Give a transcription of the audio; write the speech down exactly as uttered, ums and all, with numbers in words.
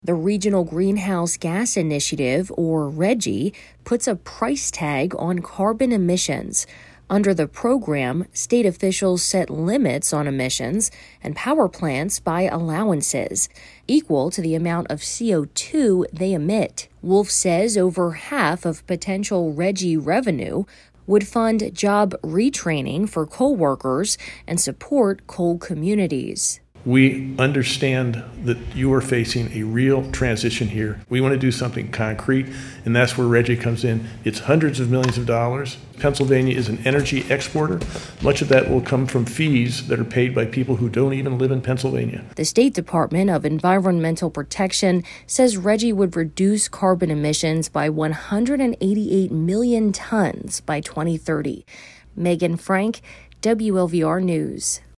The Regional Greenhouse Gas Initiative, or RGGI, puts a price tag on carbon emissions. Under the program, state officials set limits on emissions and power plants buy allowances, equal to the amount of C O two they emit. Wolf says over half of potential RGGI revenue would fund job retraining for coal workers and support coal communities. We understand that you are facing a real transition here. We want to do something concrete, and that's where RGGI comes in. It's hundreds of millions of dollars. Pennsylvania is an energy exporter. Much of that will come from fees that are paid by people who don't even live in Pennsylvania. The State Department of Environmental Protection says RGGI would reduce carbon emissions by one hundred eighty-eight million tons by twenty thirty. Megan Frank, W L V R News.